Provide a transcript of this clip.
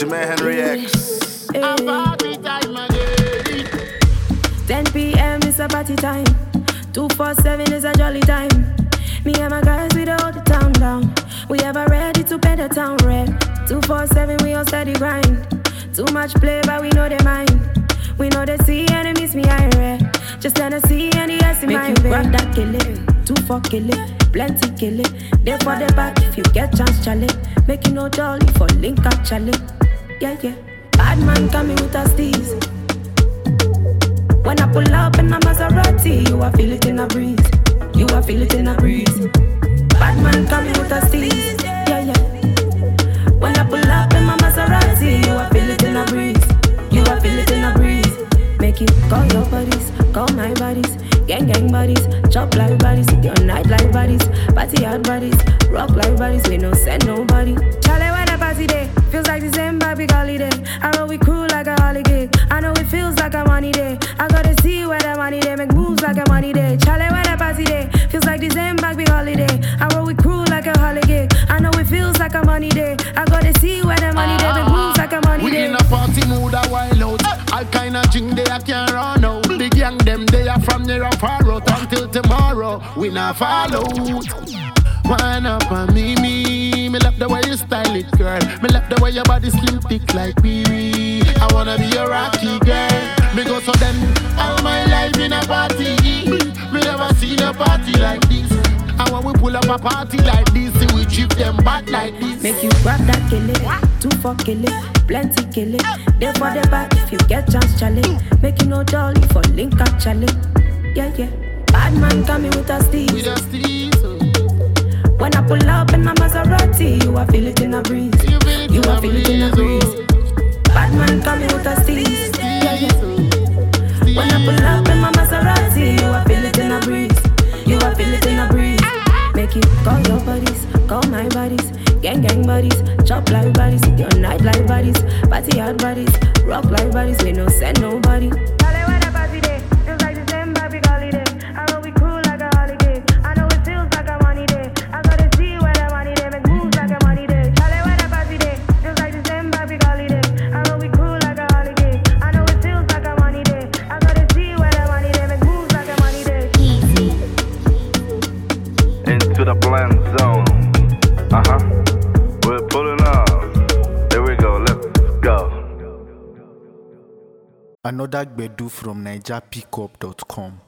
Jermaine Henry X. A party time again. 10 p.m. is a party time. 247 is a jolly time. Me and my guys, we don't hold the town down. We ever ready to pay the town rent. 247, we on steady grind. Too much play, but we know they mind. We know they see enemies, me I red. Just Tennessee and the S in my vein. Grab that kill it, 2 for kill it, plenty kill it. There for the back if you get chance, chale. Make you no dolly for link up, chale. Yeah, yeah. Bad man coming with us steez. When I pull up in a Maserati, you are feel it in a breeze. You are feel it in a breeze. Bad man coming with us steez. Yeah, yeah. When I pull up in my Maserati, you are feel it in a breeze. You are feel it in a breeze. Make you call your buddies, call my buddies, gang buddies, chop like buddies, your night like buddies, party hard buddies, rock like buddies, we no send nobody. Charlie, when the party day, feels like the same big holiday. I know we cool like a holiday. I know it feels like a money day. I gotta see where the money day, make moves like a money day. Charlie, when the party day, feels like the same big holiday. I know we cool like a holiday. I know it feels like a money day. I gotta see where the money day, make moves like a money day. We in a party mood a while out. All kind of drink they a can't run out. The gang them they are from near and far out until tomorrow. We not fall out. Wind up on me. Me love the way you style it, girl. Me love the way your body slim thick like me. I wanna be a rocky girl. Me go so then all my life in a party. Me never seen a party like this. And when we pull up a party like this, we trip them back like this. Make you grab that kill it, 2 for kill it, plenty kill it. There for the back if you get chance, chale. Make you no dolly for link up, chale. Yeah, yeah. Bad man coming with us steez. With us steez. When I pull up in my Maserati, you are feel it in a breeze. You are feel it in a breeze. Bad man coming with us steez. Yeah, yeah. When I pull up in my Maserati, you are feel it in a breeze. You are feel it in a breeze. Make you call your buddies, call my buddies, gang buddies, chop like buddies, your night like buddies, party hard buddies, rock like buddies, we no send nobody. Charlie, when the party day, feels like the same big holiday. I know we cool like a holiday. I know it feels like a money day. I gotta see where the money day, make moves like a money day. Charlie, when the party day, feels like the same big holiday. I know we cool like a holiday. I know it feels like a money day. I gotta see where the money day, make moves like a money day. Easy. Into the blend zone. We're pulling up. There we go, let's go. Another Gbedu from NigerPickup.com.